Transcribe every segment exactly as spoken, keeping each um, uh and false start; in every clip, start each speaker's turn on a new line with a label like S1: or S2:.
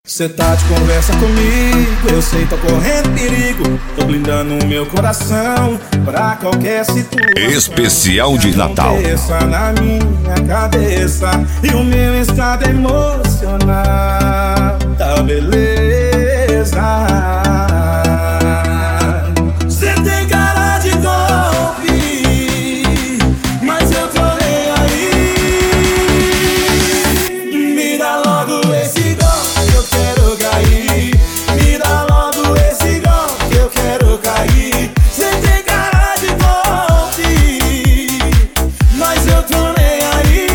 S1: Cê tá de conversa comigo, eu sei, tô correndo perigo. Tô blindando o meu coração pra qualquer situação.
S2: Especial de Natal.
S1: Aconteça na minha cabeça e o meu estado emocional. Tá beleza. Cê tem cara de golpe, mas eu tô nem aí. Me dá logo esse golpe. Me dá logo esse golpe que eu quero cair. Cê tem cara de golpe, mas eu tô nem aí.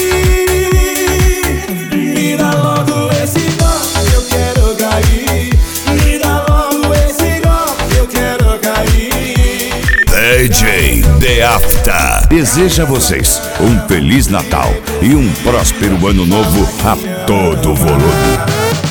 S1: Me dá logo esse golpe que eu quero cair. Me dá logo esse golpe que eu quero cair.
S2: D J The After deseja a vocês um Feliz Natal e um próspero Ano Novo a todo volume.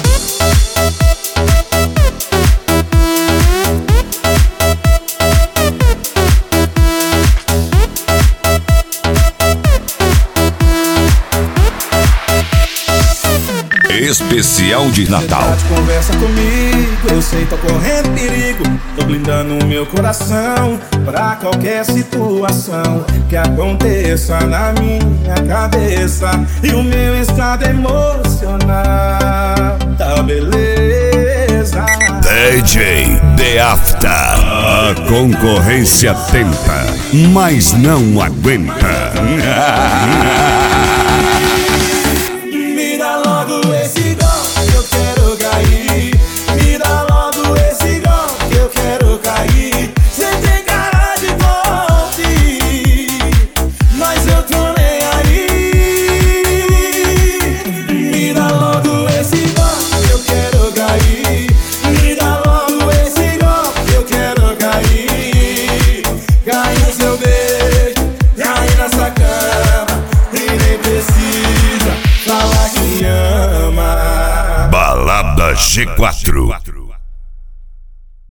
S2: Especial de Natal.
S1: Cê tá de conversa comigo, eu sei, tô correndo perigo. Tô blindando o meu coração pra qualquer situação que aconteça na minha cabeça e o meu estado emocional. Tá beleza.
S2: D J The After. A concorrência tenta, mas não aguenta.
S1: Me dá logo esse golpe que eu quero cair. Me dá logo esse golpe que eu quero cair. Cê tem cara de golpe, mas eu tô nem aí. Me dá logo esse golpe que eu quero cair. Me dá logo esse golpe que eu quero cair. Cair no seu beijo, cair nessa cama e nem precisa falar que ama.
S2: Balada G quatro.